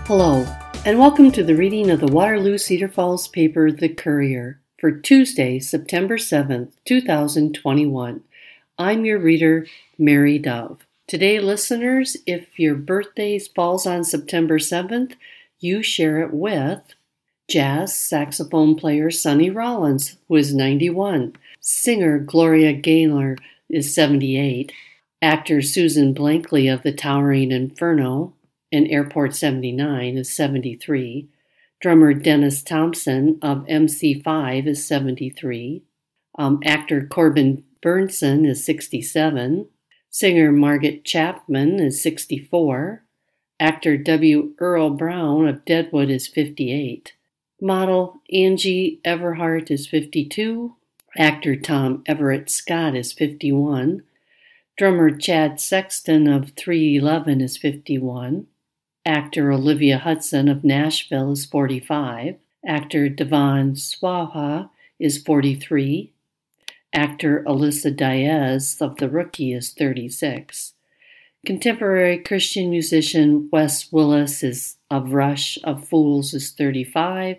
Hello, and welcome to the reading of the Waterloo Cedar Falls paper, The Courier, for Tuesday, September 7th, 2021. I'm your reader, Mary Dove. Today, listeners, if your birthday falls on September 7th, you share it with jazz saxophone player Sonny Rollins, who is 91, singer Gloria Gaynor is 78, actor Susan Blankley of The Towering Inferno and Airport 79 is 73. Drummer Dennis Thompson of MC5 is 73. Actor Corbin Burnson is 67. Singer Margaret Chapman is 64. Actor W. Earl Brown of Deadwood is 58. Model Angie Everhart is 52. Actor Tom Everett Scott is 51. Drummer Chad Sexton of 311 is 51. Actor Olivia Hudson of Nashville is 45. Actor Devon Swaha is 43. Actor Alyssa Diaz of The Rookie is 36. Contemporary Christian musician Wes Willis is of Rush of Fools is 35.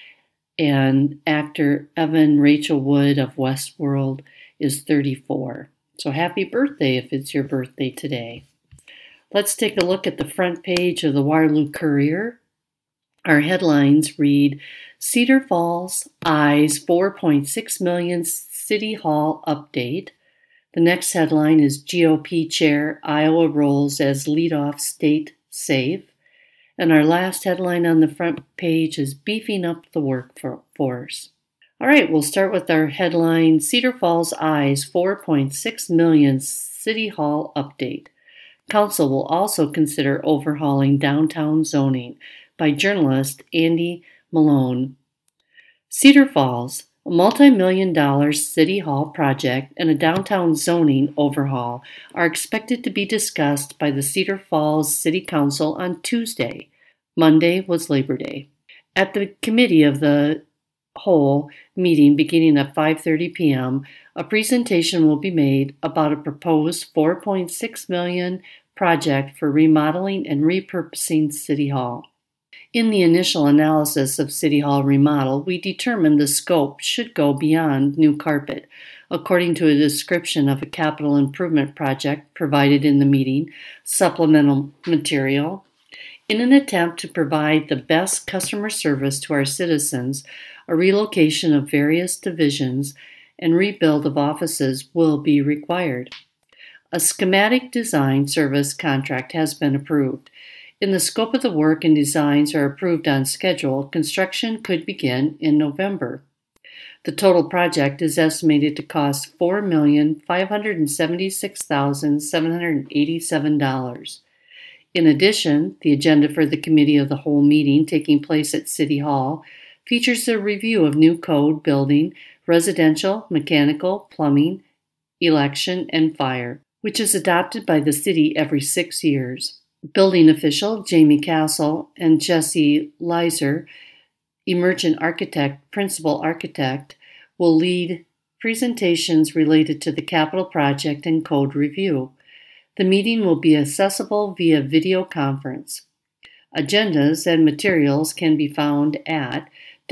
And actor Evan Rachel Wood of Westworld is 34. So happy birthday if it's your birthday today. Let's take a look at the front page of the Waterloo Courier. Our headlines read, Cedar Falls eyes $4.6 million City Hall update. The next headline is GOP Chair, Iowa rolls as leadoff state safe. And our last headline on the front page is beefing up the workforce. All right, we'll start with our headline, Cedar Falls eyes $4.6 million City Hall update. Council will also consider overhauling downtown zoning by journalist Andy Malone. Cedar Falls, a multi-million-dollar City Hall project and a downtown zoning overhaul are expected to be discussed by the Cedar Falls City Council on Tuesday. Monday was Labor Day. At the Committee of the Whole meeting beginning at 5:30 p.m., a presentation will be made about a proposed $4.6 million project for remodeling and repurposing City Hall. In the initial analysis of City Hall remodel, we determined the scope should go beyond new carpet, according to a description of a capital improvement project provided in the meeting, supplemental material. In an attempt to provide the best customer service to our citizens, a relocation of various divisions and rebuild of offices will be required. A schematic design service contract has been approved. In the scope of the work and designs are approved on schedule, construction could begin in November. The total project is estimated to cost $4,576,787. In addition, the agenda for the Committee of the Whole meeting taking place at City Hall features a review of new code, building, residential, mechanical, plumbing, election, and fire, which is adopted by the city every 6 years. Building official Jamie Castle and Jesse Leiser, emergent architect, principal architect, will lead presentations related to the capital project and code review. The meeting will be accessible via video conference. Agendas and materials can be found at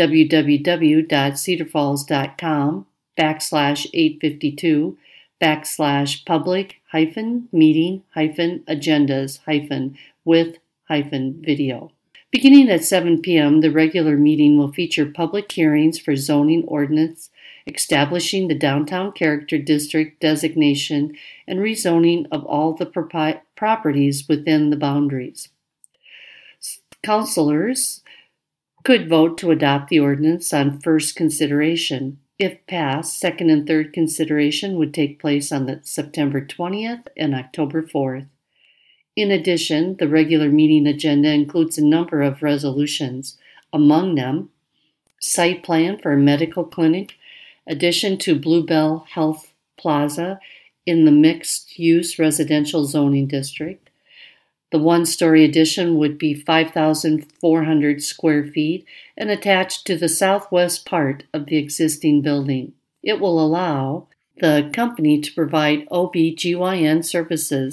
www.cedarfalls.com/852/public-meeting-agendas-with-video. Beginning at 7 p.m., the regular meeting will feature public hearings for zoning ordinance, establishing the downtown character district designation, and rezoning of all the properties within the boundaries. Councilors could vote to adopt the ordinance on first consideration. If passed, second and third consideration would take place on the September 20th and October 4th. In addition, the regular meeting agenda includes a number of resolutions. Among them, site plan for a medical clinic, addition to Bluebell Health Plaza in the mixed-use residential zoning district. The one-story addition would be 5,400 square feet and attached to the southwest part of the existing building. It will allow the company to provide OB/GYN services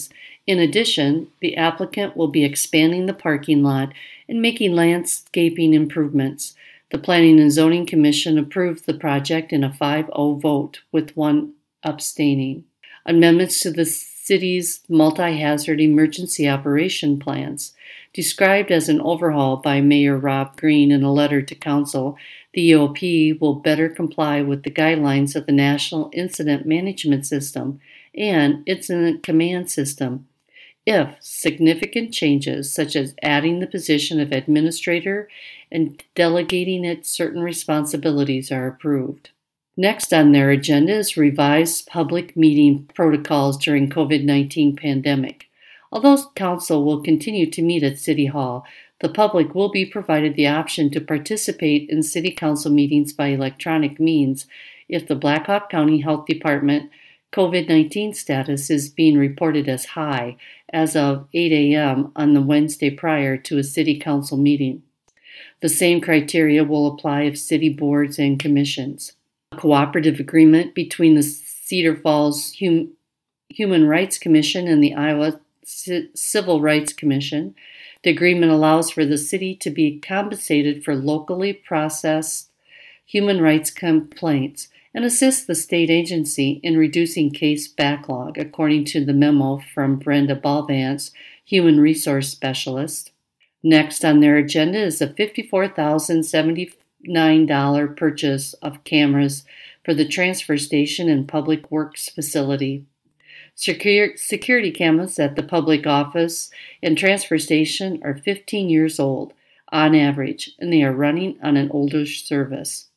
In addition, the applicant will be expanding the parking lot and making landscaping improvements. The Planning and Zoning Commission approved the project in a 5-0 vote, with one abstaining. Amendments to the city's multi-hazard emergency operation plans. Described as an overhaul by Mayor Rob Green in a letter to council, the EOP will better comply with the guidelines of the National Incident Management System and Incident Command System if significant changes, such as adding the position of administrator and delegating it certain responsibilities, are approved. Next on their agenda is revised public meeting protocols during COVID-19 pandemic. Although council will continue to meet at City Hall, the public will be provided the option to participate in City Council meetings by electronic means if the Black Hawk County Health Department COVID-19 status is being reported as high as of 8 a.m. on the Wednesday prior to a City Council meeting. The same criteria will apply if city boards and commissions. A cooperative agreement between the Cedar Falls Human Rights Commission and the Iowa Civil Rights Commission. The agreement allows for the city to be compensated for locally processed human rights complaints and assists the state agency in reducing case backlog, according to the memo from Brenda Balvance, Human Resource Specialist. Next on their agenda is a $54,079 purchase of cameras for the transfer station and public works facility. Security cameras at the public office and transfer station are 15 years old on average, and they are running on an older service.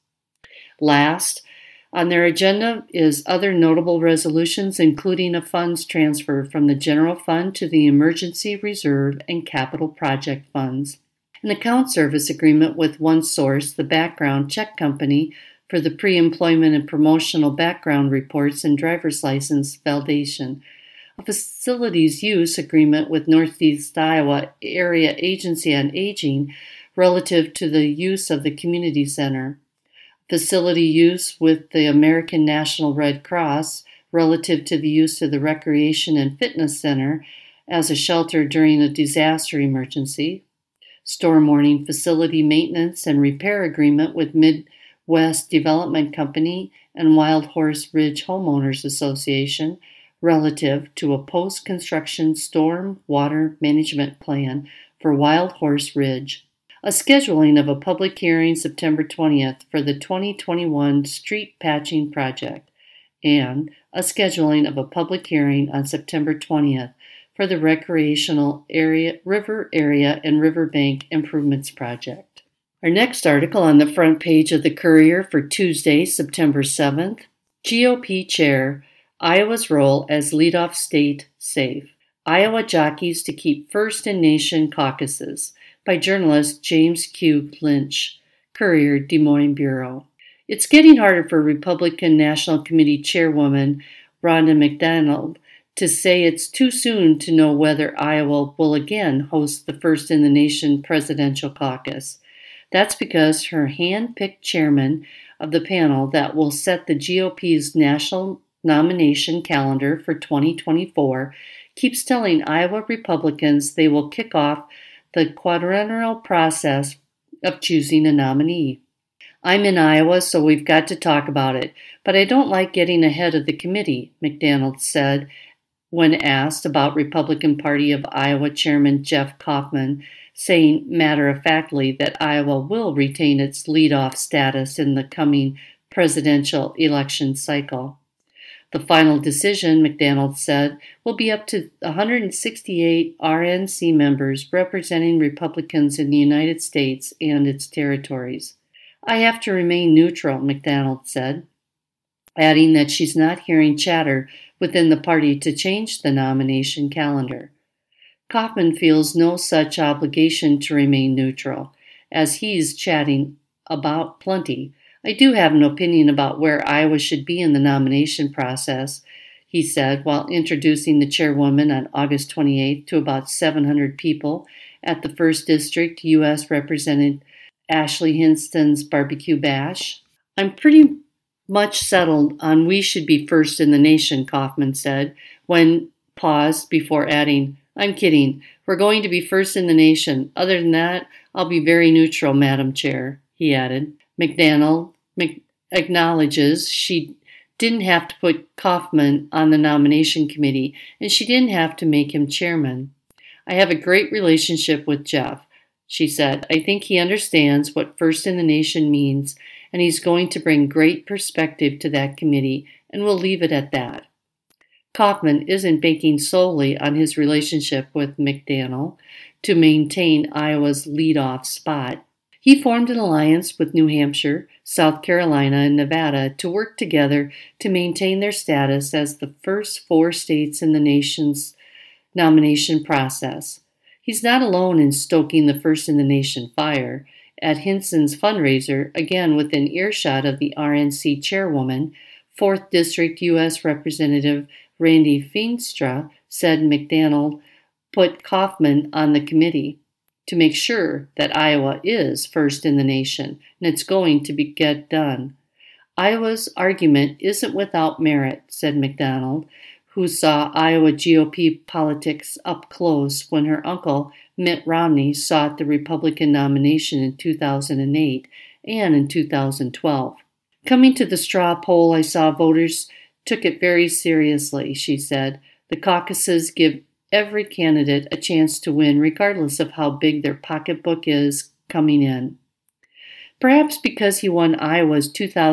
Last on their agenda is other notable resolutions, including a funds transfer from the general fund to the emergency reserve and capital project funds, an account service agreement with OneSource, the background check company, for the pre-employment and promotional background reports and driver's license validation, a facilities use agreement with Northeast Iowa Area Agency on Aging relative to the use of the community center, facility use with the American National Red Cross relative to the use of the Recreation and Fitness Center as a shelter during a disaster emergency, storm warning facility maintenance and repair agreement with Midwest Development Company and Wild Horse Ridge Homeowners Association relative to a post-construction storm water management plan for Wild Horse Ridge, a scheduling of a public hearing September 20th for the 2021 street patching project, and a scheduling of a public hearing on September 20th for the recreational area, river area and riverbank improvements project. Our next article on the front page of the Courier for Tuesday, September 7th, GOP Chair, Iowa's role as leadoff state safe. Iowa jockeys to keep first in nation caucuses, by journalist James Q. Lynch, Courier, Des Moines Bureau. It's getting harder for Republican National Committee Chairwoman Rhonda McDaniel to say it's too soon to know whether Iowa will again host the first in the nation presidential caucus. That's because her hand-picked chairman of the panel that will set the GOP's national nomination calendar for 2024 keeps telling Iowa Republicans they will kick off the quadrennial process of choosing a nominee. I'm in Iowa, so we've got to talk about it, but I don't like getting ahead of the committee, McDaniel said when asked about Republican Party of Iowa Chairman Jeff Kaufman, saying matter-of-factly that Iowa will retain its leadoff status in the coming presidential election cycle. The final decision, McDaniel said, will be up to 168 RNC members representing Republicans in the United States and its territories. I have to remain neutral, McDaniel said, adding that she's not hearing chatter within the party to change the nomination calendar. Kaufman feels no such obligation to remain neutral, as he's chatting about plenty. I do have an opinion about where Iowa should be in the nomination process, he said while introducing the chairwoman on August 28th to about 700 people at the 1st District U.S. Representative Ashley Hinston's barbecue bash. I'm pretty much settled on we should be first in the nation, Kaufman said, when paused before adding, "I'm kidding. We're going to be first in the nation. Other than that, I'll be very neutral, Madam Chair," he added. McDaniel acknowledges she didn't have to put Kaufman on the nomination committee, and she didn't have to make him chairman. "I have a great relationship with Jeff," she said. "I think he understands what first in the nation means, and he's going to bring great perspective to that committee, and we'll leave it at that." Kaufman isn't banking solely on his relationship with McDaniel to maintain Iowa's leadoff spot. He formed an alliance with New Hampshire, South Carolina, and Nevada to work together to maintain their status as the first 4 states in the nation's nomination process. He's not alone in stoking the first in the nation fire. At Hinson's fundraiser, again within earshot of the RNC chairwoman, 4th District U.S. Representative Randy Feenstra said McDaniel put Kaufman on the committee to make sure that Iowa is first in the nation, and it's going to get done. "Iowa's argument isn't without merit," said McDaniel, who saw Iowa GOP politics up close when her uncle, Mitt Romney, sought the Republican nomination in 2008 and in 2012. "Coming to the straw poll, I saw voters took it very seriously," she said. "The caucuses give every candidate a chance to win, regardless of how big their pocketbook is coming in." Perhaps because he won Iowa's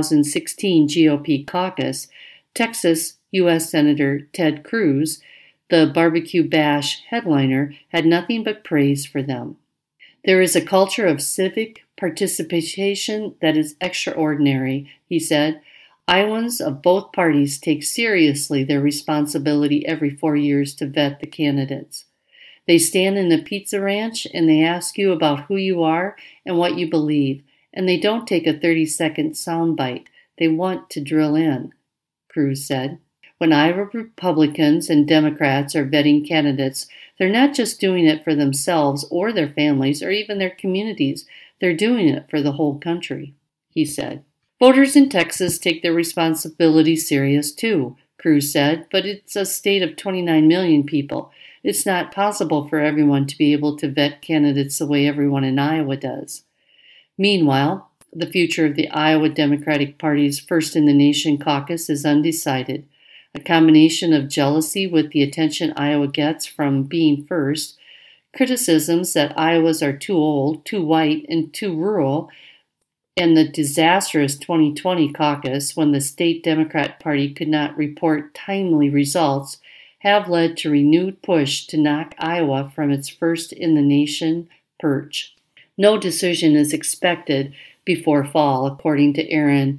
2016 GOP caucus, Texas U.S. Senator Ted Cruz, the Barbecue Bash headliner, had nothing but praise for them. "There is a culture of civic participation that is extraordinary," he said. "Iowans of both parties take seriously their responsibility every 4 years to vet the candidates. They stand in a pizza ranch and they ask you about who you are and what you believe, and they don't take a 30-second soundbite. They want to drill in," Cruz said. "When Iowa Republicans and Democrats are vetting candidates, they're not just doing it for themselves or their families or even their communities. They're doing it for the whole country," he said. "Voters in Texas take their responsibility serious too," Cruz said, "but it's a state of 29 million people. It's not possible for everyone to be able to vet candidates the way everyone in Iowa does." Meanwhile, the future of the Iowa Democratic Party's First in the Nation caucus is undecided. A combination of jealousy with the attention Iowa gets from being first, criticisms that Iowas are too old, too white, and too rural, and the disastrous 2020 caucus when the state Democrat Party could not report timely results have led to renewed push to knock Iowa from its first-in-the-nation perch. No decision is expected before fall, according to Erin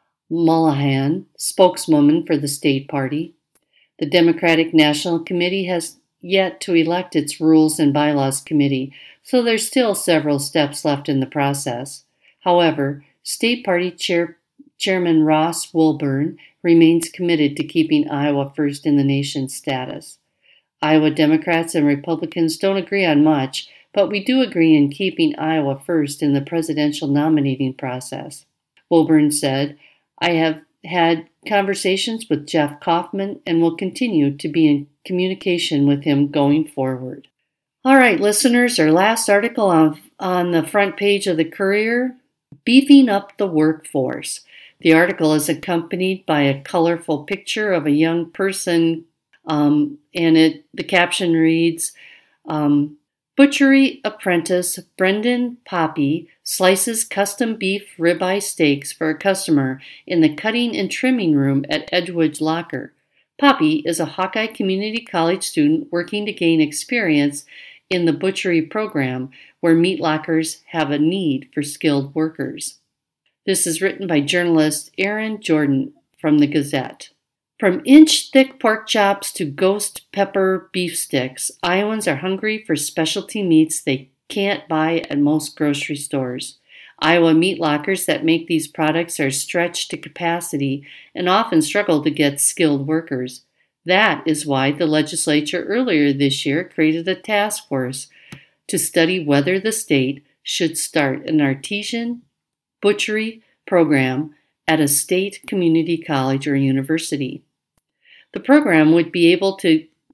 Mullahan, spokeswoman for the state party. The Democratic National Committee has yet to elect its Rules and Bylaws Committee, so there's still several steps left in the process. However, State Party Chairman Ross Wilburn remains committed to keeping Iowa first in the nation status. Iowa Democrats and Republicans don't agree on much, but we do agree in keeping Iowa first in the presidential nominating process. Wilburn said, "I have had conversations with Jeff Kaufman and will continue to be in communication with him going forward." All right, listeners, our last article on the front page of the Courier, Beefing Up the Workforce. The article is accompanied by a colorful picture of a young person, and the caption reads, "Butchery apprentice Brendan Poppy slices custom beef ribeye steaks for a customer in the cutting and trimming room at Edgewood Locker. Poppy is a Hawkeye Community College student working to gain experience in the butchery program, where meat lockers have a need for skilled workers." This is written by journalist Aaron Jordan from the Gazette. From inch-thick pork chops to ghost pepper beef sticks, Iowans are hungry for specialty meats they can't buy at most grocery stores. Iowa meat lockers that make these products are stretched to capacity and often struggle to get skilled workers. That is why the legislature earlier this year created a task force to study whether the state should start an artisan butchery program at a state community college or university. The program would be able to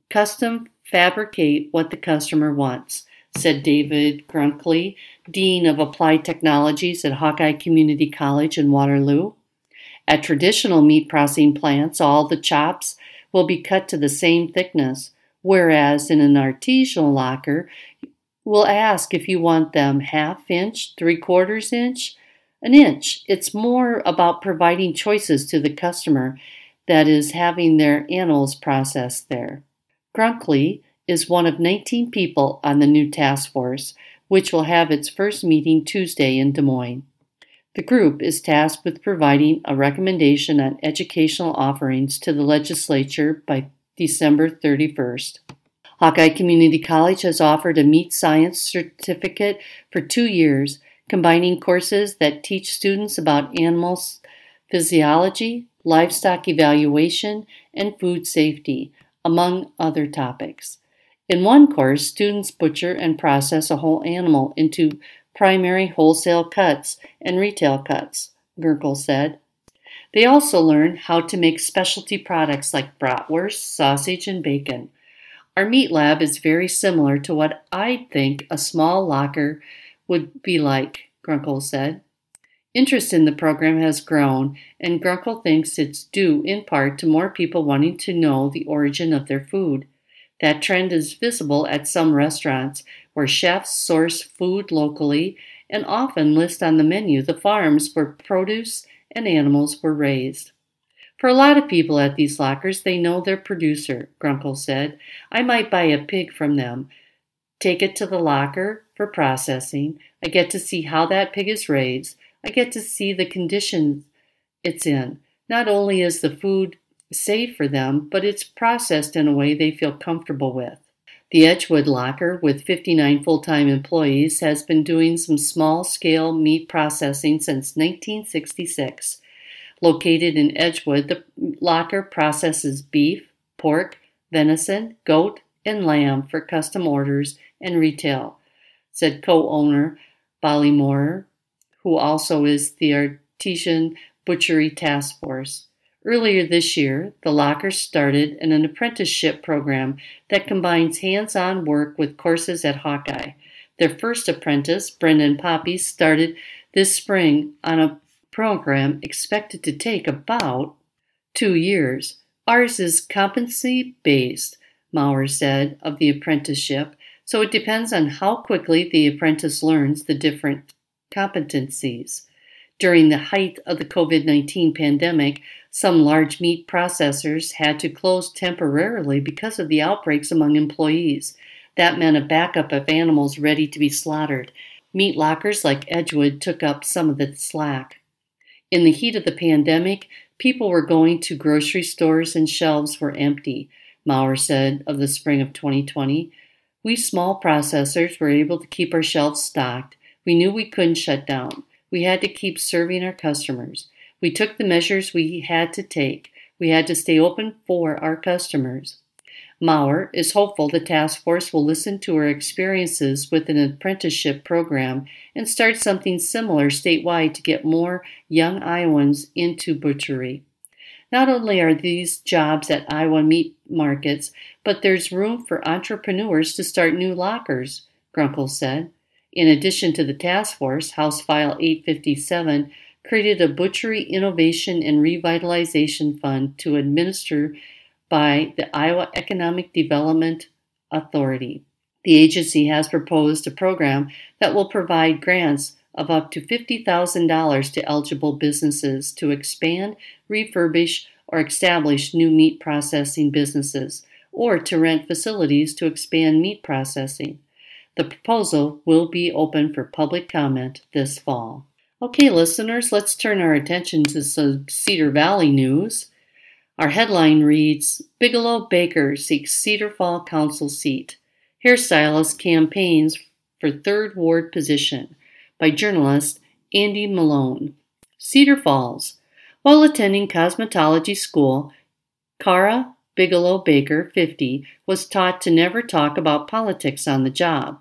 custom fabricate what the customer wants, said David Grunkley, Dean of Applied Technologies at Hawkeye Community College in Waterloo. At traditional meat processing plants, all the chops will be cut to the same thickness, whereas in an artisanal locker, we'll ask if you want them half-inch, three-quarters-inch, an inch. It's more about providing choices to the customer that is having their animals processed there. Grunkley is one of 19 people on the new task force, which will have its first meeting Tuesday in Des Moines. The group is tasked with providing a recommendation on educational offerings to the legislature by December 31st. Hawkeye Community College has offered a meat science certificate for 2 years, combining courses that teach students about animal physiology, livestock evaluation, and food safety, among other topics. In one course, students butcher and process a whole animal into primary wholesale cuts and retail cuts, Gerkel said. They also learn how to make specialty products like bratwurst, sausage, and bacon. Our meat lab is very similar to what I think a small locker would be like, Grunkel said. Interest in the program has grown, and Grunkel thinks it's due in part to more people wanting to know the origin of their food. That trend is visible at some restaurants where chefs source food locally and often list on the menu the farms where produce and animals were raised. For a lot of people at these lockers, they know their producer, Grunkel said. I might buy a pig from them, take it to the locker for processing. I get to see how that pig is raised. I get to see the conditions it's in. Not only is the food safe for them, but it's processed in a way they feel comfortable with. The Edgewood locker, with 59 full-time employees, has been doing some small-scale meat processing since 1966. Located in Edgewood, the locker processes beef, pork, venison, goat, and lamb for custom orders and retail, said co-owner Bali Moore, who also is the Artesian Butchery Task Force. Earlier this year, the locker started an apprenticeship program that combines hands-on work with courses at Hawkeye. Their first apprentice, Brendan Poppy, started this spring on a program expected to take about 2 years. Ours is competency-based, Maurer said of the apprenticeship, so it depends on how quickly the apprentice learns the different competencies. During the height of the COVID-19 pandemic, some large meat processors had to close temporarily because of the outbreaks among employees. That meant a backup of animals ready to be slaughtered. Meat lockers like Edgewood took up some of the slack. In the heat of the pandemic, people were going to grocery stores and shelves were empty, Maurer said of the spring of 2020. We small processors were able to keep our shelves stocked. We knew we couldn't shut down. We had to keep serving our customers. We took the measures we had to take. We had to stay open for our customers. Maurer is hopeful the task force will listen to her experiences with an apprenticeship program and start something similar statewide to get more young Iowans into butchery. Not only are these jobs at Iowa meat markets, but there's room for entrepreneurs to start new lockers, Grunkel said. In addition to the task force, House File 857 created a Butchery Innovation and Revitalization Fund to administer by the Iowa Economic Development Authority. The agency has proposed a program that will provide grants of up to $50,000 to eligible businesses to expand, refurbish, or establish new meat processing businesses, or to rent facilities to expand meat processing. The proposal will be open for public comment this fall. Okay, listeners, let's turn our attention to some Cedar Valley news. Our headline reads, Bigelow Baker seeks Cedar Fall Council seat. Hairstylist campaigns for 3rd Ward position by journalist Andy Malone. Cedar Falls. While attending cosmetology school, Cara Bigelow Baker, 50, was taught to never talk about politics on the job.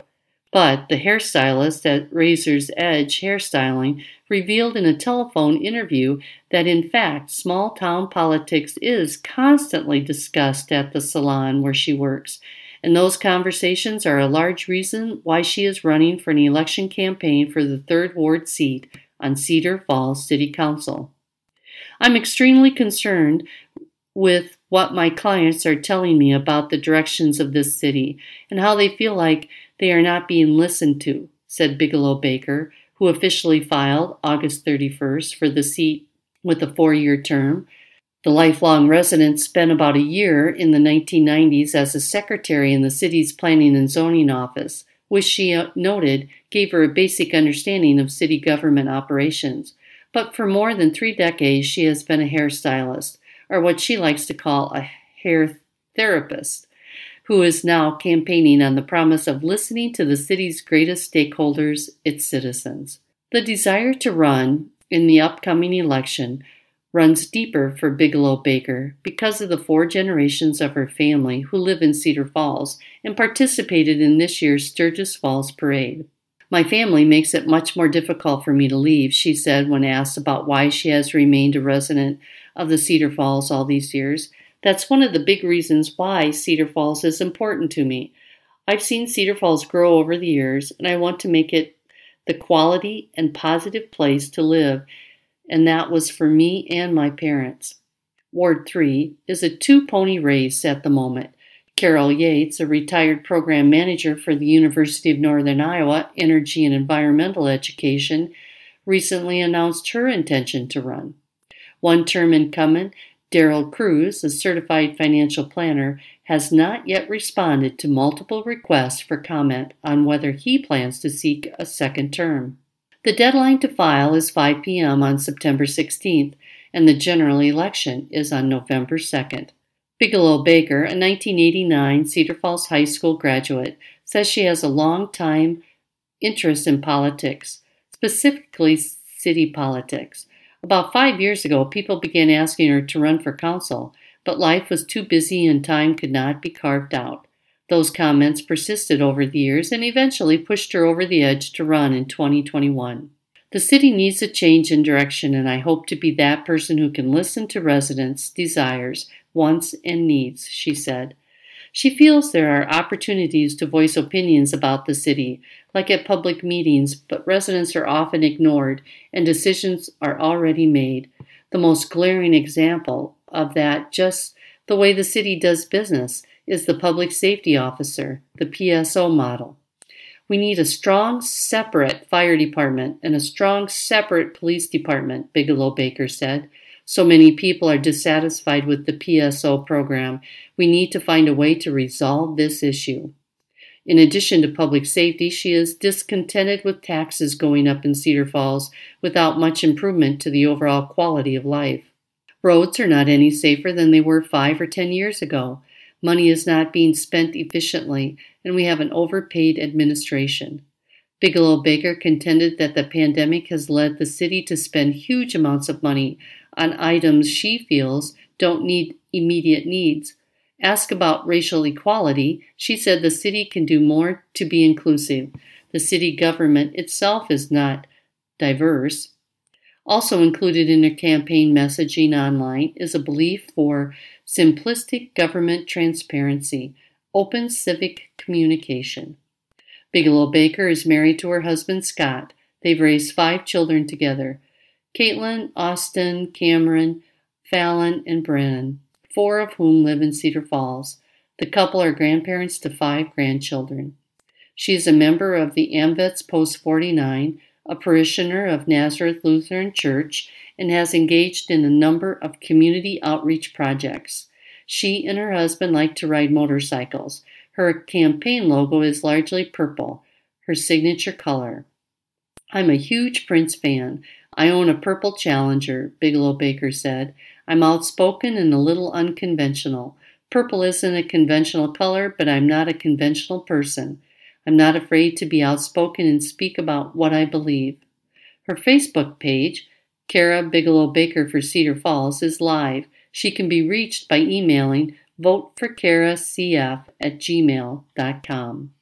But the hairstylist at Razor's Edge Hairstyling revealed in a telephone interview that in fact small town politics is constantly discussed at the salon where she works, and those conversations are a large reason why she is running for an election campaign for the 3rd Ward seat on Cedar Falls City Council. I'm extremely concerned with what my clients are telling me about the directions of this city and how they feel like they are not being listened to, said Bigelow Baker, who officially filed August 31st for the seat with a 4-year term. The lifelong resident spent about a year in the 1990s as a secretary in the city's planning and zoning office, which she noted gave her a basic understanding of city government operations. But for more than 3 decades, she has been a hairstylist, or what she likes to call a hair therapist, who is now campaigning on the promise of listening to the city's greatest stakeholders, its citizens. The desire to run in the upcoming election runs deeper for Bigelow Baker because of the 4 generations of her family who live in Cedar Falls and participated in this year's Sturgis Falls Parade. My family makes it much more difficult for me to leave, she said when asked about why she has remained a resident of the Cedar Falls all these years. That's one of the big reasons why Cedar Falls is important to me. I've seen Cedar Falls grow over the years, and I want to make it the quality and positive place to live, and that was for me and my parents. Ward 3 is a 2-pony race at the moment. Carol Yates, a retired program manager for the University of Northern Iowa Energy and Environmental Education, recently announced her intention to run. One-term incumbent Daryl Cruz, a certified financial planner, has not yet responded to multiple requests for comment on whether he plans to seek a second term. The deadline to file is 5 p.m. on September 16th, and the general election is on November 2nd. Bigelow Baker, a 1989 Cedar Falls High School graduate, says she has a long-time interest in politics, specifically city politics. About 5 years ago, people began asking her to run for council, but life was too busy and time could not be carved out. Those comments persisted over the years and eventually pushed her over the edge to run in 2021. The city needs a change in direction, and I hope to be that person who can listen to residents' desires, wants, and needs, she said. She feels there are opportunities to voice opinions about the city, like at public meetings, but residents are often ignored and decisions are already made. The most glaring example of that, just the way the city does business, is the public safety officer, the PSO model. We need a strong, separate fire department and a strong, separate police department, Bigelow Baker said. So many people are dissatisfied with the PSO program. We need to find a way to resolve this issue. In addition to public safety, she is discontented with taxes going up in Cedar Falls without much improvement to the overall quality of life. Roads are not any safer than they were 5 or 10 years ago. Money is not being spent efficiently, and we have an overpaid administration. Bigelow Baker contended that the pandemic has led the city to spend huge amounts of money on items she feels don't need immediate needs. Asked about racial equality, she said the city can do more to be inclusive. The city government itself is not diverse. Also included in her campaign messaging online is a belief for simplistic government transparency, open civic communication. Bigelow Baker is married to her husband Scott. They've raised 5 children together: Caitlin, Austin, Cameron, Fallon, and Brennan, 4 of whom live in Cedar Falls. The couple are grandparents to 5 grandchildren. She is a member of the AMVETS Post 49, a parishioner of Nazareth Lutheran Church, and has engaged in a number of community outreach projects. She and her husband like to ride motorcycles. Her campaign logo is largely purple, her signature color. I'm a huge Prince fan. I own a purple Challenger, Bigelow Baker said. I'm outspoken and a little unconventional. Purple isn't a conventional color, but I'm not a conventional person. I'm not afraid to be outspoken and speak about what I believe. Her Facebook page, Kara Bigelow Baker for Cedar Falls, is live. She can be reached by emailing voteforkaracf@gmail.com.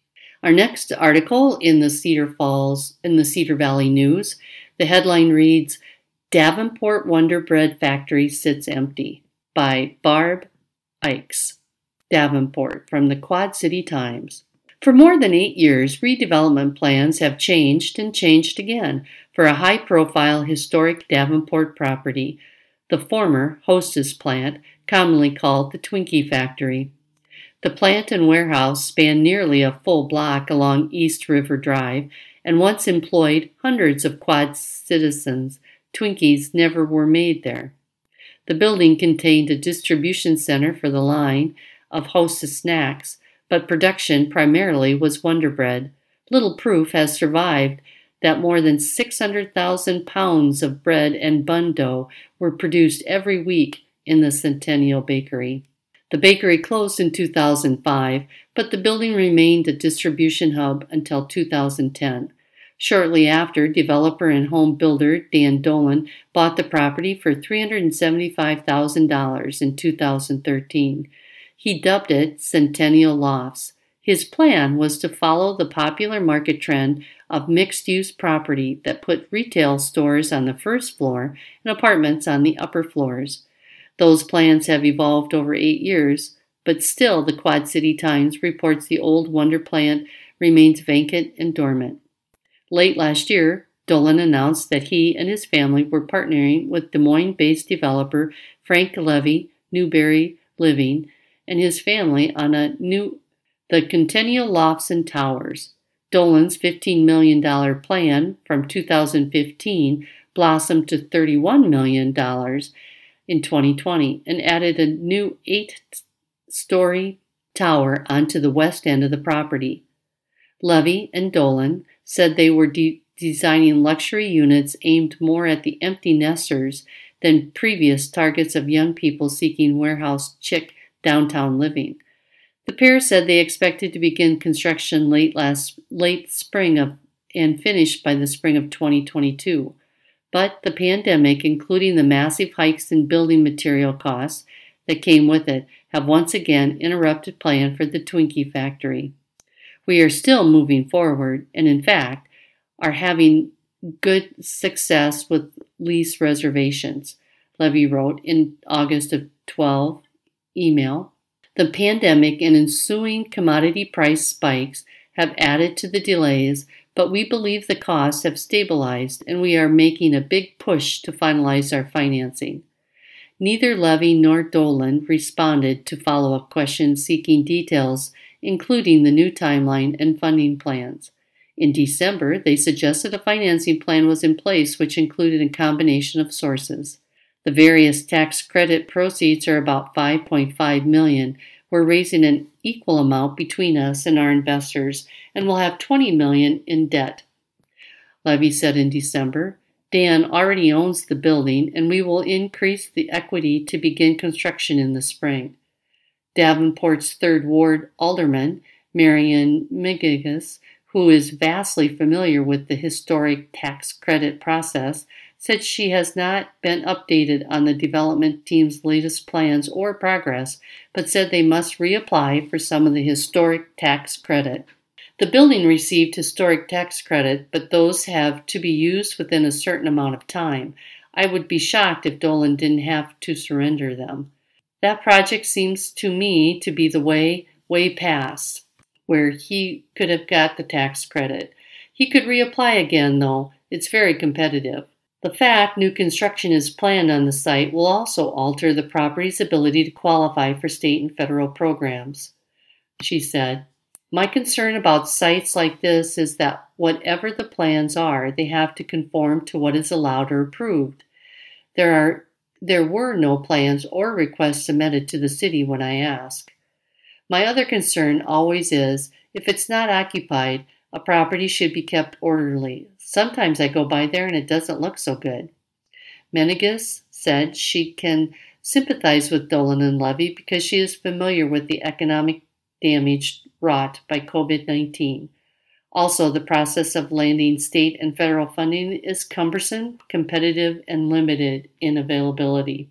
Our next article in the Cedar Valley News, the headline reads, Davenport Wonder Bread Factory Sits Empty by Barb Ikes, Davenport, from the Quad City Times. For more than 8 years, redevelopment plans have changed and changed again for a high-profile historic Davenport property, the former Hostess plant, commonly called the Twinkie Factory. The plant and warehouse span nearly a full block along East River Drive and once employed hundreds of Quad citizens. Twinkies never were made there. The building contained a distribution center for the line of Hostess snacks, but production primarily was Wonder Bread. Little proof has survived that more than 600,000 pounds of bread and bun dough were produced every week in the Centennial Bakery. The bakery closed in 2005, but the building remained a distribution hub until 2010. Shortly after, developer and home builder Dan Dolan bought the property for $375,000 in 2013. He dubbed it Centennial Lofts. His plan was to follow the popular market trend of mixed-use property that put retail stores on the first floor and apartments on the upper floors. Those plans have evolved over 8 years, but still the Quad City Times reports the old Wonder plant remains vacant and dormant. Late last year, Dolan announced that he and his family were partnering with Des Moines-based developer Frank Levy, Newberry Living, and his family on the Centennial Lofts and Towers. Dolan's $15 million plan from 2015 blossomed to $31 million in 2020 and added a new 8-story tower onto the west end of the property. Levy and Dolan said they were designing luxury units aimed more at the empty nesters than previous targets of young people seeking warehouse chic downtown living. The pair said they expected to begin construction late spring and finish by the spring of 2022. But the pandemic, including the massive hikes in building material costs that came with it, have once again interrupted plan for the Twinkie Factory. We are still moving forward and, in fact, are having good success with lease reservations, Levy wrote in August of 12 email. The pandemic and ensuing commodity price spikes have added to the delays, but we believe the costs have stabilized and we are making a big push to finalize our financing. Neither Levy nor Dolan responded to follow-up questions seeking details, including the new timeline and funding plans. In December, they suggested a financing plan was in place which included a combination of sources. The various tax credit proceeds are about $5.5 million. We're raising an equal amount between us and our investors, and we'll have $20 million in debt. Levy said in December, Dan already owns the building, and we will increase the equity to begin construction in the spring. Davenport's 3rd Ward Alderman, Marion Migigas, who is vastly familiar with the historic tax credit process, said she has not been updated on the development team's latest plans or progress, but said they must reapply for some of the historic tax credit. The building received historic tax credit, but those have to be used within a certain amount of time. I would be shocked if Dolan didn't have to surrender them. That project seems to me to be the way past, where he could have got the tax credit. He could reapply again, though. It's very competitive. The fact new construction is planned on the site will also alter the property's ability to qualify for state and federal programs. She said, My concern about sites like this is that whatever the plans are, they have to conform to what is allowed or approved. There were no plans or requests submitted to the city when I asked. My other concern always is, if it's not occupied, a property should be kept orderly. Sometimes I go by there and it doesn't look so good. Menegas said she can sympathize with Dolan and Levy because she is familiar with the economic damage wrought by COVID-19. Also, the process of landing state and federal funding is cumbersome, competitive, and limited in availability.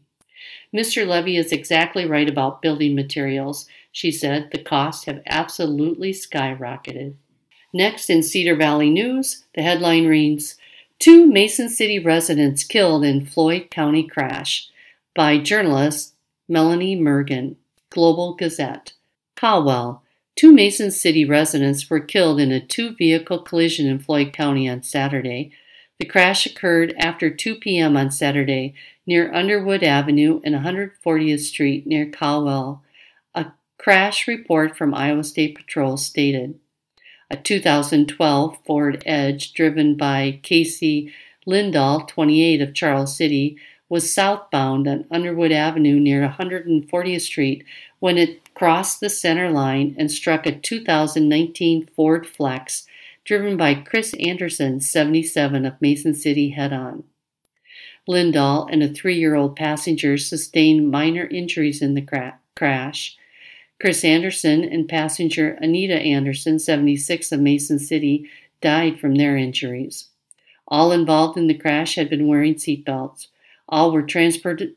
Mr. Levy is exactly right about building materials. She said the costs have absolutely skyrocketed. Next, in Cedar Valley News, the headline reads, 2 Mason City residents killed in Floyd County crash, by journalist Melanie Mergen, Global Gazette. Caldwell, 2 Mason City residents were killed in a 2-vehicle collision in Floyd County on Saturday. The crash occurred after 2 p.m. on Saturday near Underwood Avenue and 140th Street near Caldwell. A crash report from Iowa State Patrol stated. A 2012 Ford Edge driven by Casey Lindahl, 28, of Charles City, was southbound on Underwood Avenue near 140th Street when it crossed the center line and struck a 2019 Ford Flex driven by Chris Anderson, 77, of Mason City, head-on. Lindahl and a 3-year-old passenger sustained minor injuries in the crash. Chris Anderson and passenger Anita Anderson, 76, of Mason City, died from their injuries. All involved in the crash had been wearing seatbelts. All were transported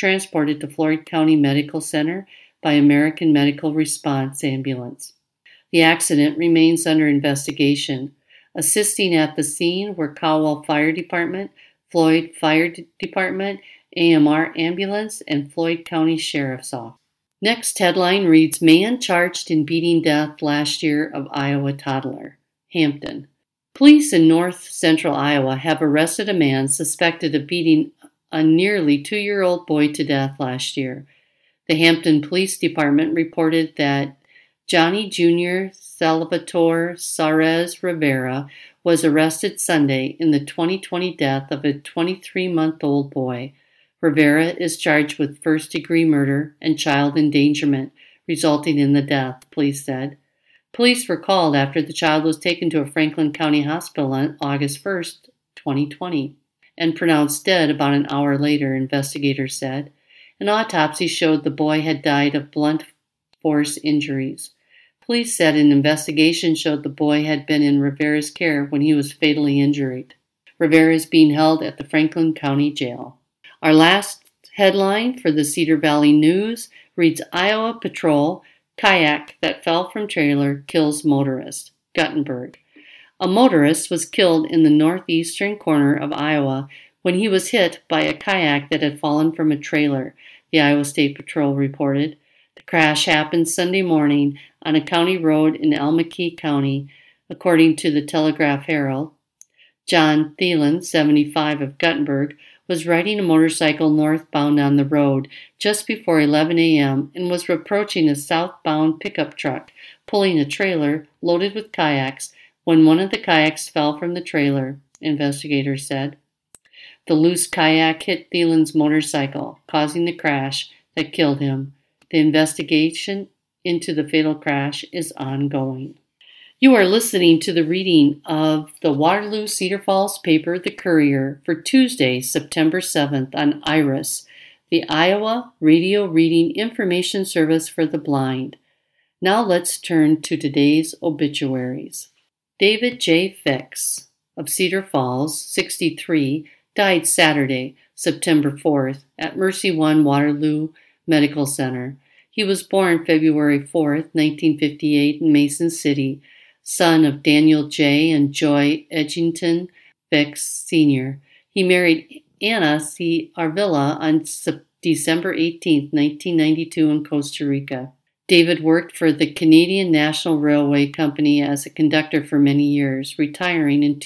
to Floyd County Medical Center by American Medical Response Ambulance. The accident remains under investigation. Assisting at the scene were Caldwell Fire Department, Floyd Fire Department, AMR Ambulance, and Floyd County Sheriff's Office. Next headline reads, Man charged in beating death last year of Iowa toddler. Hampton. Police in north central Iowa have arrested a man suspected of beating a nearly 2-year-old boy to death last year. The Hampton Police Department reported that Johnny Jr. Salvatore Sarez Rivera was arrested Sunday in the 2020 death of a 23-month-old boy. Rivera is charged with first-degree murder and child endangerment, resulting in the death, police said. Police were called after the child was taken to a Franklin County hospital on August 1, 2020, and pronounced dead about an hour later, investigators said. An autopsy showed the boy had died of blunt force injuries. Police said an investigation showed the boy had been in Rivera's care when he was fatally injured. Rivera is being held at the Franklin County Jail. Our last headline for the Cedar Valley News reads, Iowa Patrol, kayak that fell from trailer kills motorist. Guttenberg. A motorist was killed in the northeastern corner of Iowa when he was hit by a kayak that had fallen from a trailer, the Iowa State Patrol reported. The crash happened Sunday morning on a county road in Almaquis County, according to the Telegraph-Herald. John Thielen, 75, of Guttenberg, was riding a motorcycle northbound on the road just before 11 a.m. and was approaching a southbound pickup truck pulling a trailer loaded with kayaks when one of the kayaks fell from the trailer, investigators said. The loose kayak hit Thielen's motorcycle, causing the crash that killed him. The investigation into the fatal crash is ongoing. You are listening to the reading of the Waterloo Cedar Falls paper, The Courier, for Tuesday, September 7th on IRIS, the Iowa Radio Reading Information Service for the Blind. Now let's turn to today's obituaries. David J. Fix of Cedar Falls, 63, died Saturday, September 4th, at Mercy One Waterloo Medical Center. He was born February 4th, 1958, in Mason City, son of Daniel J. and Joy Edgington Fix, Sr. He married Anna C. Arvilla on December 18, 1992, in Costa Rica. David worked for the Canadian National Railway Company as a conductor for many years, retiring in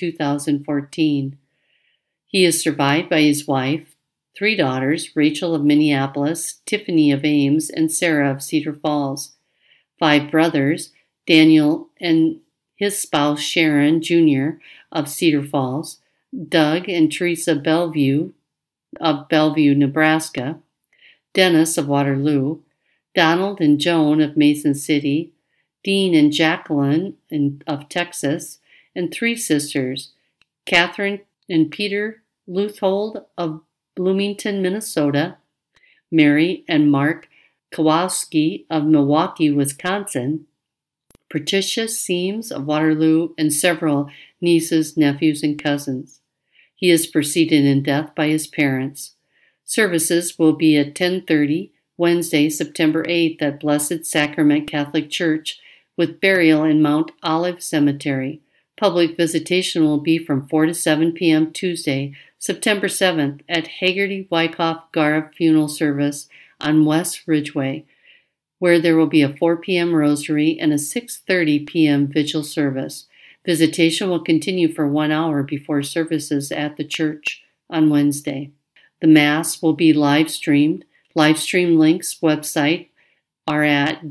2014. He is survived by his wife, 3 daughters, Rachel of Minneapolis, Tiffany of Ames, and Sarah of Cedar Falls. 5 brothers, Daniel and his spouse Sharon Jr. of Cedar Falls, Doug and Teresa Bellevue of Bellevue, Nebraska, Dennis of Waterloo, Donald and Joan of Mason City, Dean and Jacqueline of Texas, and 3 sisters, Catherine and Peter Luthold of Bloomington, Minnesota, Mary and Mark Kowalski of Milwaukee, Wisconsin, Patricia Seams of Waterloo, and several nieces, nephews, and cousins. He is preceded in death by his parents. Services will be at 10:30 Wednesday, September 8th at Blessed Sacrament Catholic Church, with burial in Mount Olive Cemetery. Public visitation will be from 4 to 7 p.m. Tuesday, September 7th at Haggerty Wyckoff Garab Funeral Service on West Ridgeway, where there will be a 4 p.m. rosary and a 6:30 p.m. vigil service. Visitation will continue for 1 hour before services at the church on Wednesday. The Mass will be live streamed. Live stream links website are at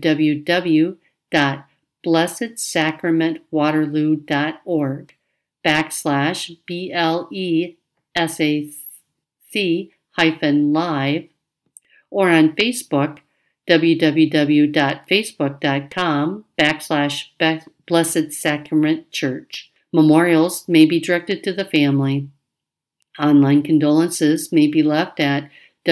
www.blessedsac-live or on Facebook www.facebook.com/Blessed Sacrament Church. Memorials may be directed to the family. Online condolences may be left at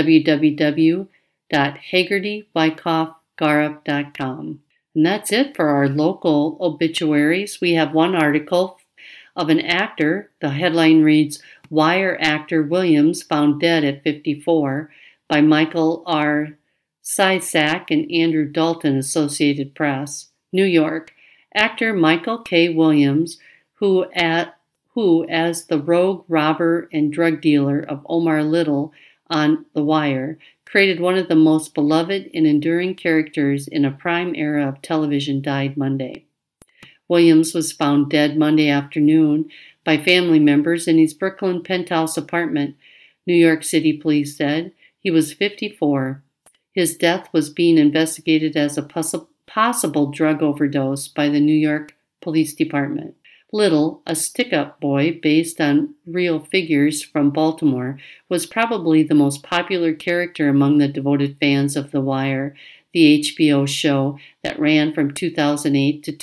www.haggertywyckoffgarab.com. And that's it for our local obituaries. We have one article of an actor. The headline reads, Wire Actor Williams Found Dead at 54 by Michael R. Sysak and Andrew Dalton, Associated Press. New York. Actor Michael K. Williams, who as the rogue robber and drug dealer of Omar Little on The Wire, created one of the most beloved and enduring characters in a prime era of television, died Monday. Williams was found dead Monday afternoon by family members in his Brooklyn penthouse apartment, New York City police said. He was 54. His death was being investigated as a possible drug overdose by the New York Police Department. Little, a stick-up boy based on real figures from Baltimore, was probably the most popular character among the devoted fans of The Wire, the HBO show that ran from 2002 to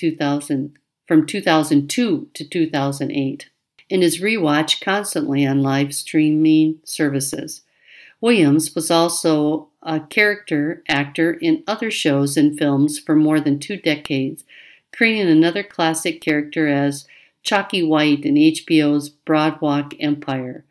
2008, and is rewatched constantly on live streaming services. Williams was also a character actor in other shows and films for more than 2 decades, creating another classic character as Chalky White in HBO's Boardwalk Empire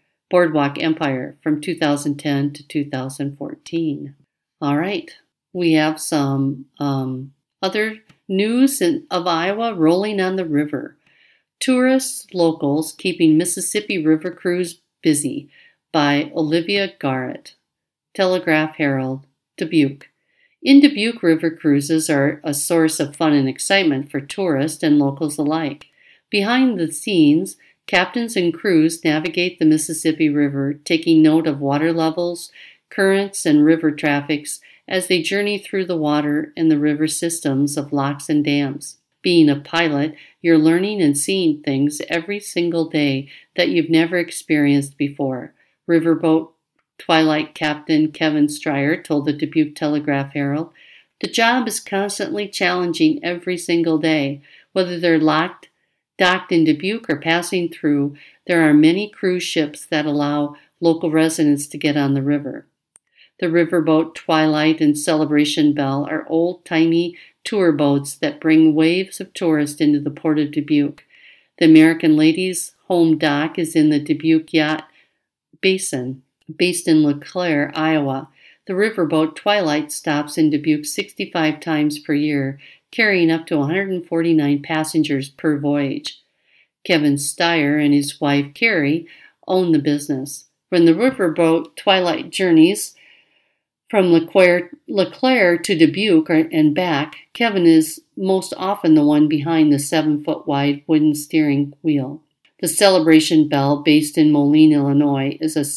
from 2010 to 2014. All right, we have some other news of Iowa rolling on the river. Tourists, locals keeping Mississippi River Cruise busy by Olivia Garrett. Telegraph Herald, Dubuque. In Dubuque, river cruises are a source of fun and excitement for tourists and locals alike. Behind the scenes, captains and crews navigate the Mississippi River, taking note of water levels, currents, and river traffics as they journey through the water and the river systems of locks and dams. Being a pilot, you're learning and seeing things every single day that you've never experienced before. Riverboat Twilight Captain Kevin Stryer told the Dubuque Telegraph Herald. The job is constantly challenging every single day. Whether they're docked in Dubuque or passing through, there are many cruise ships that allow local residents to get on the river. The riverboat Twilight and Celebration Belle are old-timey tour boats that bring waves of tourists into the port of Dubuque. The American Ladies' home dock is in the Dubuque Yacht Basin, based in LeClaire, Iowa. The riverboat Twilight stops in Dubuque 65 times per year, carrying up to 149 passengers per voyage. Kevin Steyer and his wife Carrie own the business. When the riverboat Twilight journeys from LeClaire to Dubuque and back, Kevin is most often the one behind the 7-foot-wide wooden steering wheel. The Celebration Belle, based in Moline, Illinois, is a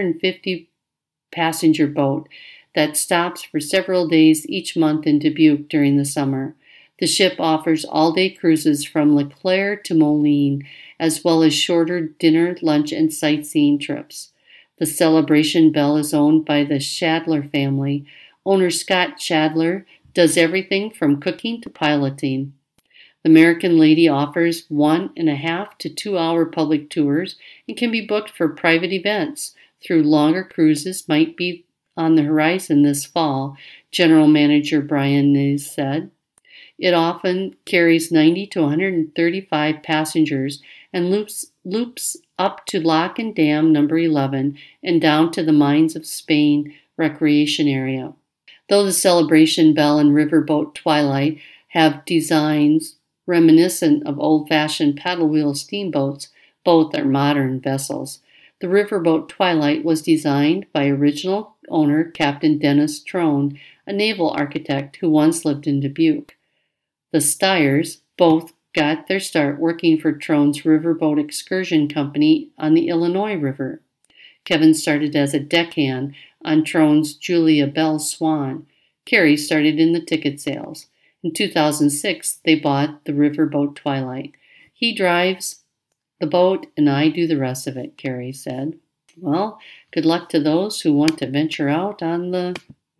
750-passenger boat that stops for several days each month in Dubuque during the summer. The ship offers all-day cruises from LeClaire to Moline, as well as shorter dinner, lunch, and sightseeing trips. The Celebration Belle is owned by the Shadler family. Owner Scott Shadler does everything from cooking to piloting. The American Lady offers 1.5 to 2 hour public tours and can be booked for private events. Through longer cruises might be on the horizon this fall, General Manager Brian Nies said. It often carries 90 to 135 passengers and loops up to Lock and Dam number 11 and down to the Mines of Spain recreation area. Though the Celebration Belle and Riverboat Twilight have designs reminiscent of old-fashioned paddle wheel steamboats. Both are modern vessels. The riverboat Twilight was designed by original owner Captain Dennis Trone, a naval architect who once lived in Dubuque. The Stiers both got their start working for Trone's riverboat excursion company on the Illinois River. Kevin started as a deckhand on Trone's Julia Bell Swan. Carrie started in the ticket sales. In 2006, they bought the riverboat Twilight. He drives the boat and I do the rest of it, Carrie said. Well, good luck to those who want to venture out on the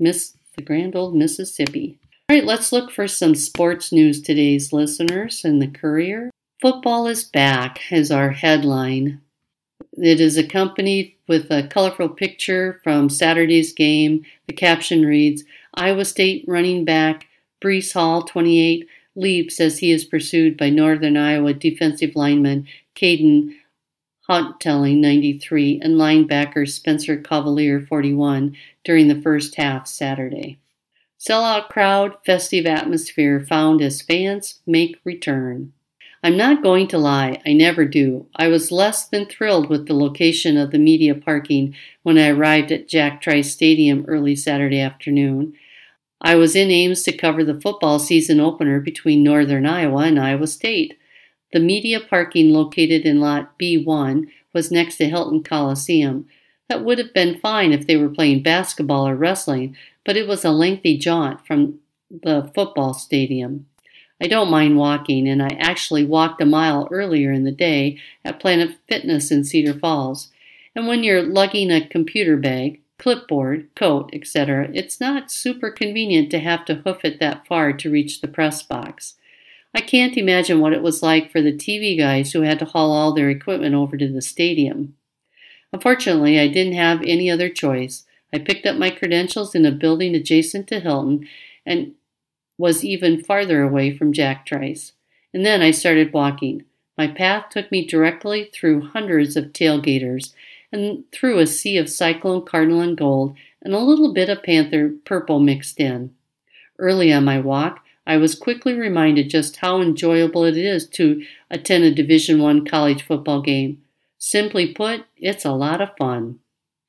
grand old Mississippi. All right, let's look for some sports news today's listeners in the Courier. Football is back is our headline. It is accompanied with a colorful picture from Saturday's game. The caption reads, Iowa State running back Breece Hall, 28, leaps as he is pursued by Northern Iowa defensive lineman Caden Hunttelling, 93, and linebacker Spencer Cavalier, 41, during the first half Saturday. Sellout crowd, festive atmosphere found as fans make return. I'm not going to lie, I never do. I was less than thrilled with the location of the media parking when I arrived at Jack Trice Stadium early Saturday afternoon. I was in Ames to cover the football season opener between Northern Iowa and Iowa State. The media parking located in Lot B1 was next to Hilton Coliseum. That would have been fine if they were playing basketball or wrestling, but it was a lengthy jaunt from the football stadium. I don't mind walking, and I actually walked a mile earlier in the day at Planet Fitness in Cedar Falls. And when you're lugging a computer bag, clipboard, coat, etc., it's not super convenient to have to hoof it that far to reach the press box. I can't imagine what it was like for the TV guys who had to haul all their equipment over to the stadium. Unfortunately, I didn't have any other choice. I picked up my credentials in a building adjacent to Hilton and was even farther away from Jack Trice. And then I started walking. My path took me directly through hundreds of tailgaters and through a sea of Cyclone, Cardinal, and Gold, and a little bit of Panther purple mixed in. Early on my walk, I was quickly reminded just how enjoyable it is to attend a Division I college football game. Simply put, it's a lot of fun.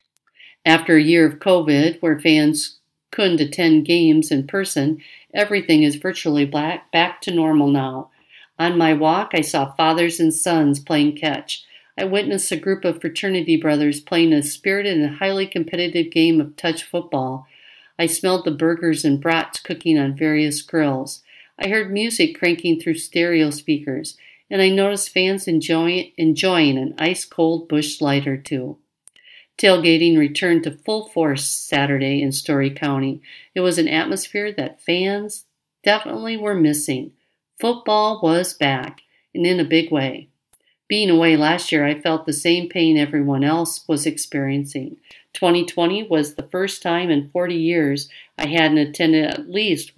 After a year of COVID, where fans couldn't attend games in person, everything is virtually back to normal now. On my walk, I saw fathers and sons playing catch. I witnessed a group of fraternity brothers playing a spirited and highly competitive game of touch football. I smelled the burgers and brats cooking on various grills. I heard music cranking through stereo speakers, and I noticed fans enjoying an ice-cold Busch Light or two. Tailgating returned to full force Saturday in Story County. It was an atmosphere that fans definitely were missing. Football was back, and in a big way. Being away last year, I felt the same pain everyone else was experiencing. 2020 was the first time in 40 years I hadn't attended at least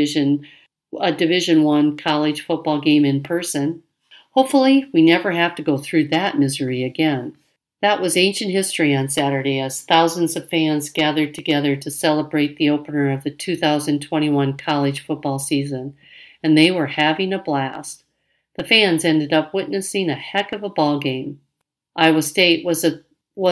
a Division I college football game in person. Hopefully, we never have to go through that misery again. That was ancient history on Saturday as thousands of fans gathered together to celebrate the opener of the 2021 college football season, and they were having a blast. The fans ended up witnessing a heck of a ball game. Iowa State was a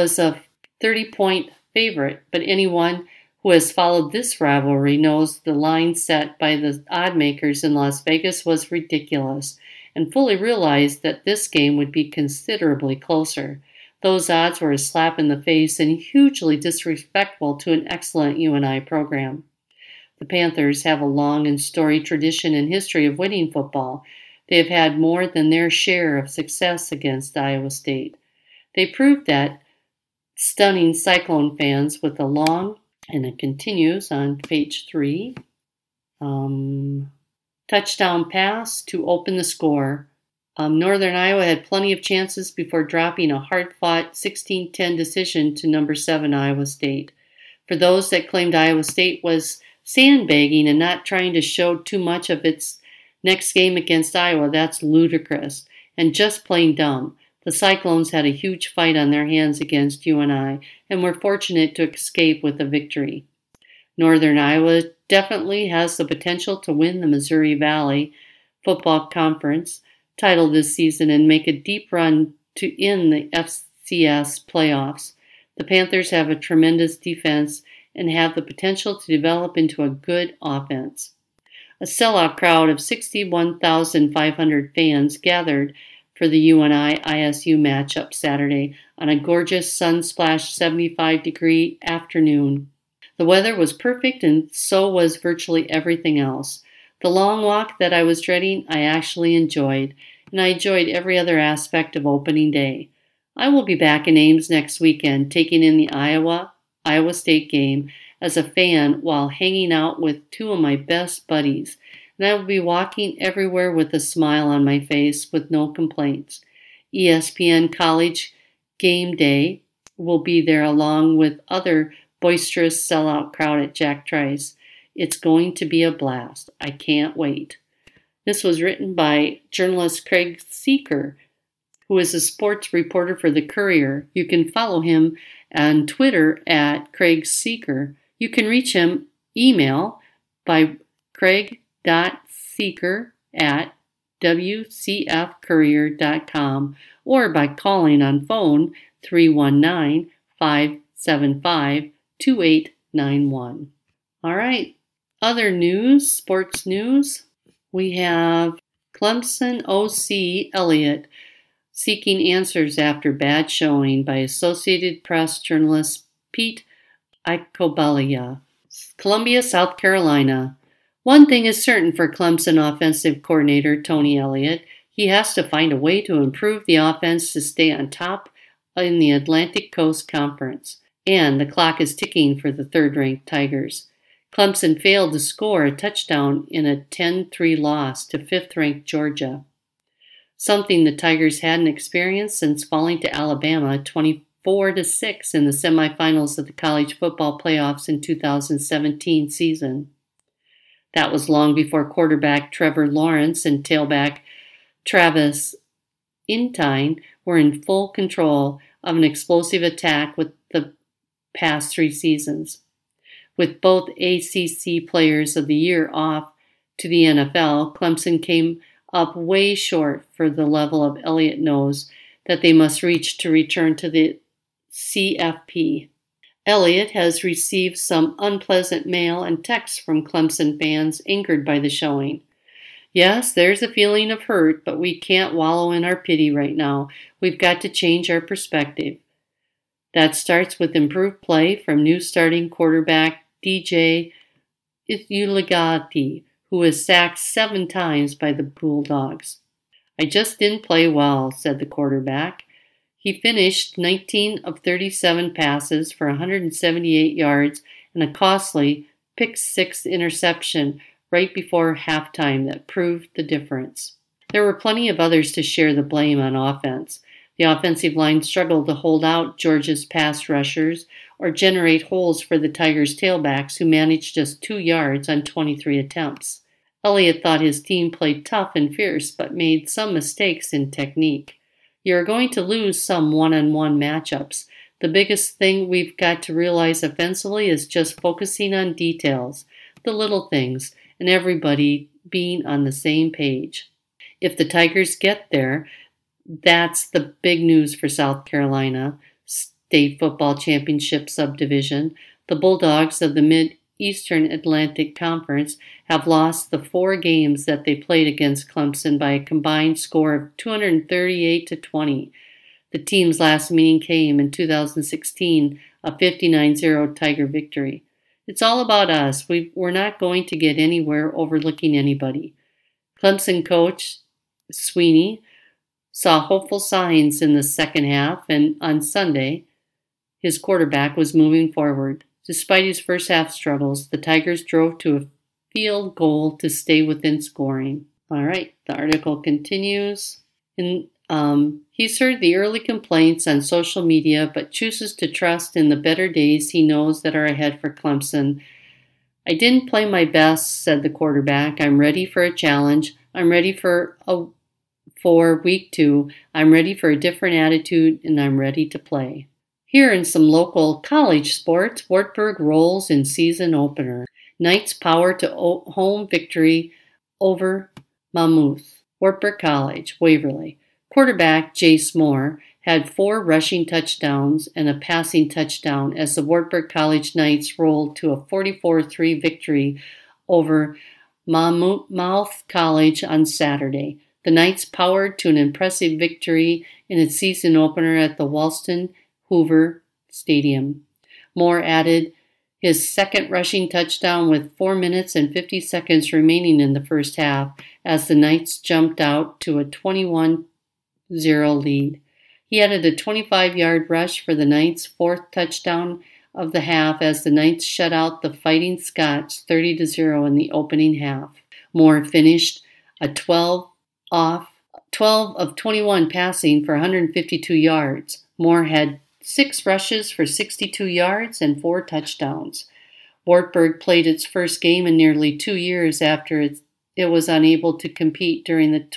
30-point favorite, but anyone who has followed this rivalry knows the line set by the odd makers in Las Vegas was ridiculous, and fully realized that this game would be considerably closer. Those odds were a slap in the face and hugely disrespectful to an excellent UNI program. The Panthers have a long and storied tradition and history of winning football. They have had more than their share of success against Iowa State. They proved that stunning Cyclone fans with a long, and it continues on page 3, touchdown pass to open the score. Northern Iowa had plenty of chances before dropping a hard-fought 16-10 decision to number 7 Iowa State. For those that claimed Iowa State was sandbagging and not trying to show too much of its next game against Iowa, that's ludicrous and just plain dumb. The Cyclones had a huge fight on their hands against UNI and were fortunate to escape with a victory. Northern Iowa definitely has the potential to win the Missouri Valley Football Conference title this season and make a deep run in the FCS playoffs. The Panthers have a tremendous defense and have the potential to develop into a good offense. A sellout crowd of 61,500 fans gathered for the UNI-ISU matchup Saturday on a gorgeous sun-splashed 75-degree afternoon. The weather was perfect and so was virtually everything else. The long walk that I was dreading I actually enjoyed, and I enjoyed every other aspect of opening day. I will be back in Ames next weekend, taking in the Iowa State game as a fan while hanging out with two of my best buddies, and I will be walking everywhere with a smile on my face with no complaints. ESPN College Game Day will be there along with other boisterous sellout crowd at Jack Trice. It's going to be a blast. I can't wait. This was written by journalist Craig Seeker, who is a sports reporter for The Courier. You can follow him on Twitter at Craig Seeker. You can reach him email by craig.seeker@wcfcourier.com or by calling on phone 319-575-2891. All right. Other news, sports news. We have Clemson OC Elliott seeking answers after bad showing by Associated Press journalist Pete Ikobalia. Columbia, South Carolina. One thing is certain for Clemson offensive coordinator Tony Elliott. He has to find a way to improve the offense to stay on top in the Atlantic Coast Conference. And the clock is ticking for the third-ranked Tigers. Clemson failed to score a touchdown in a 10-3 loss to fifth-ranked Georgia, something the Tigers hadn't experienced since falling to Alabama 24-6 in the semifinals of the college football playoffs in 2017 season. That was long before quarterback Trevor Lawrence and tailback Travis Etienne were in full control of an explosive attack with the past 3 seasons. With both ACC Players of the Year off to the NFL, Clemson came up way short for the level of Elliott knows that they must reach to return to the CFP. Elliott has received some unpleasant mail and texts from Clemson fans angered by the showing. Yes, there's a feeling of hurt, but we can't wallow in our pity right now. We've got to change our perspective. That starts with improved play from new starting quarterback DJ Uligati, who was sacked 7 times by the Bulldogs. I just didn't play well, said the quarterback. He finished 19 of 37 passes for 178 yards and a costly pick-6 interception right before halftime that proved the difference. There were plenty of others to share the blame on offense. The offensive line struggled to hold out Georgia's pass rushers or generate holes for the Tigers' tailbacks, who managed just 2 yards on 23 attempts. Elliott thought his team played tough and fierce, but made some mistakes in technique. You're going to lose some one-on-one matchups. The biggest thing we've got to realize offensively is just focusing on details, the little things, and everybody being on the same page. If the Tigers get there, that's the big news for South Carolina State Football Championship Subdivision. The Bulldogs of the Mid-Eastern Atlantic Conference have lost the 4 games that they played against Clemson by a combined score of 238-20. The team's last meeting came in 2016, a 59-0 Tiger victory. It's all about us. We're not going to get anywhere overlooking anybody. Clemson coach Sweeney saw hopeful signs in the second half, and on Sunday, his quarterback was moving forward. Despite his first half struggles, the Tigers drove to a field goal to stay within scoring. All right, the article continues. He's heard the early complaints on social media, but chooses to trust in the better days he knows that are ahead for Clemson. I didn't play my best, said the quarterback. I'm ready for a challenge. I'm ready for week 2. I'm ready for a different attitude, and I'm ready to play. Here in some local college sports, Wartburg rolls in season opener. Knights power to home victory over Monmouth. Wartburg College, Waverly. Quarterback Jace Moore had 4 rushing touchdowns and a passing touchdown as the Wartburg College Knights rolled to a 44-3 victory over Monmouth College on Saturday. The Knights powered to an impressive victory in its season opener at the Walston Hoover Stadium. Moore added his second rushing touchdown with 4 minutes and 50 seconds remaining in the first half as the Knights jumped out to a 21-0 lead. He added a 25-yard rush for the Knights' 4th touchdown of the half as the Knights shut out the Fighting Scots 30-0 in the opening half. Moore finished a 12 of 21 passing for 152 yards. Moore had 6 rushes for 62 yards and 4 touchdowns. Wartburg played its first game in nearly 2 years after it was unable to compete during the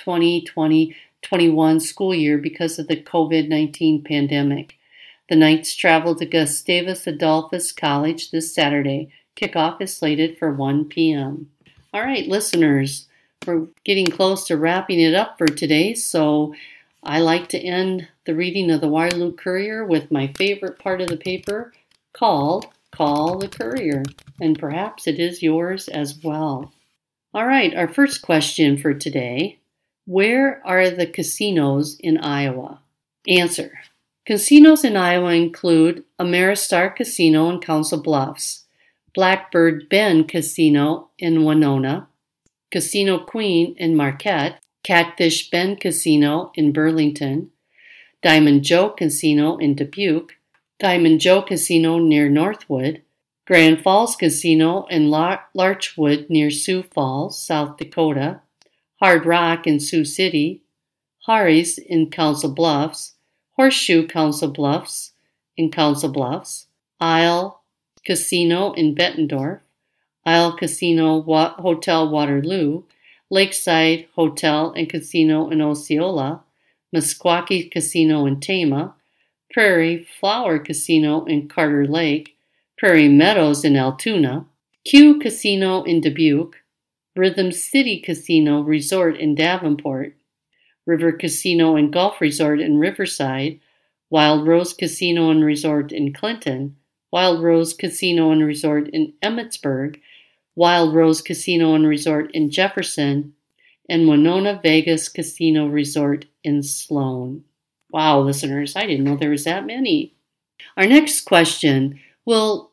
2020-21 school year because of the COVID-19 pandemic. The Knights travel to Gustavus Adolphus College this Saturday. Kickoff is slated for 1 p.m. All right, listeners, we're getting close to wrapping it up for today, so I like to end the reading of the Waterloo Courier with my favorite part of the paper called Call the Courier, and perhaps it is yours as well. All right, our first question for today. Where are the casinos in Iowa? Answer. Casinos in Iowa include Ameristar Casino in Council Bluffs, Blackbird Bend Casino in Winona, Casino Queen in Marquette, Catfish Bend Casino in Burlington, Diamond Joe Casino in Dubuque, Diamond Joe Casino near Northwood, Grand Falls Casino in Larchwood near Sioux Falls, South Dakota, Hard Rock in Sioux City, Harry's in Council Bluffs, Horseshoe Council Bluffs in Council Bluffs, Isle Casino in Bettendorf, Isle Casino Hotel Waterloo, Lakeside Hotel and Casino in Osceola, Meskwaki Casino in Tama, Prairie Flower Casino in Carter Lake, Prairie Meadows in Altoona, Q Casino in Dubuque, Rhythm City Casino Resort in Davenport, River Casino and Golf Resort in Riverside, Wild Rose Casino and Resort in Clinton, Wild Rose Casino and Resort in Emmitsburg, Wild Rose Casino and Resort in Jefferson, and Winona Vegas Casino Resort in Sloan. Wow, listeners, I didn't know there was that many. Our next question, will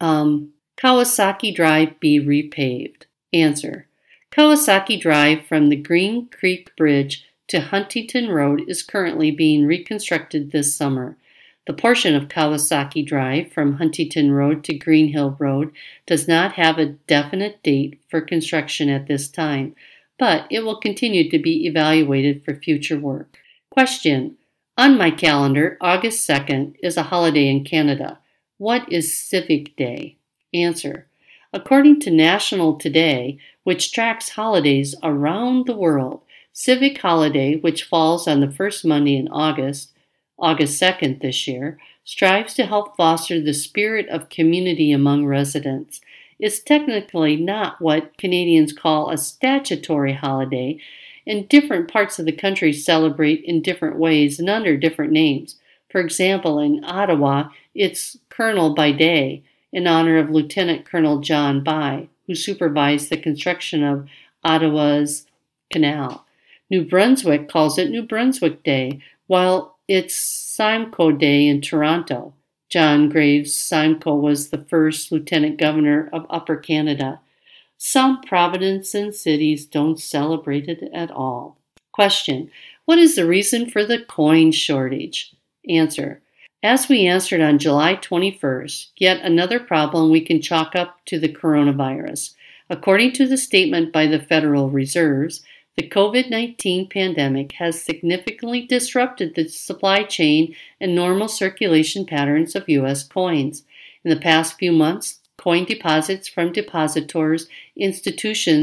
Kawasaki Drive be repaved? Answer. Kawasaki Drive from the Green Creek Bridge to Huntington Road is currently being reconstructed this summer. The portion of Kawasaki Drive from Huntington Road to Green Hill Road does not have a definite date for construction at this time, but it will continue to be evaluated for future work. Question. On my calendar, August 2nd is a holiday in Canada. What is Civic Day? Answer. According to National Today, which tracks holidays around the world, Civic Holiday, which falls on the first Monday in August 2nd this year, strives to help foster the spirit of community among residents. It's technically not what Canadians call a statutory holiday, and different parts of the country celebrate in different ways and under different names. For example, in Ottawa, it's Colonel by Day, in honor of Lieutenant Colonel John By, who supervised the construction of Ottawa's canal. New Brunswick calls it New Brunswick Day, while it's Simcoe Day in Toronto. John Graves Simcoe was the first lieutenant governor of Upper Canada. Some provinces and cities don't celebrate it at all. Question. What is the reason for the coin shortage? Answer. As we answered on July 21st, yet another problem we can chalk up to the coronavirus. According to the statement by the Federal Reserves, the COVID-19 pandemic has significantly disrupted the supply chain and normal circulation patterns of U.S. coins. In the past few months, coin deposits from depositors, institutions,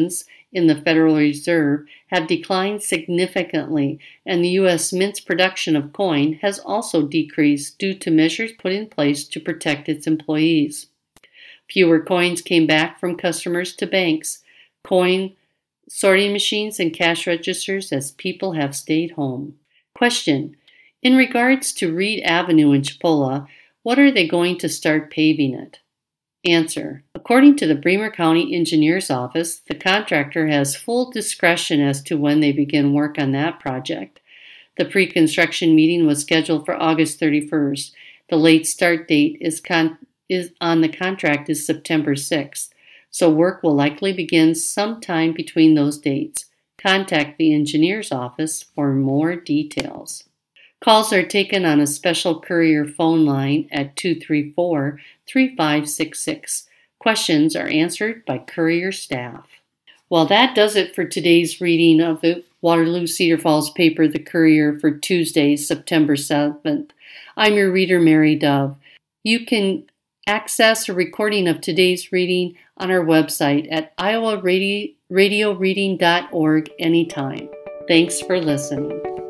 in the Federal Reserve have declined significantly, and the U.S. Mint's production of coin has also decreased due to measures put in place to protect its employees. Fewer coins came back from customers to banks, coin sorting machines, and cash registers as people have stayed home. Question: in regards to Reed Avenue in Chipola, what are they going to start paving it? Answer: according to the Bremer County Engineer's Office, the contractor has full discretion as to when they begin work on that project. The pre-construction meeting was scheduled for August 31st. The late start date on the contract is September 6th, so work will likely begin sometime between those dates. Contact the engineer's office for more details. Calls are taken on a special courier phone line at 234-3566. Questions are answered by courier staff. Well, that does it for today's reading of the Waterloo Cedar Falls paper, The Courier, for Tuesday, September 7th. I'm your reader, Mary Dove. You can access a recording of today's reading on our website at iowaradioreading.org anytime. Thanks for listening.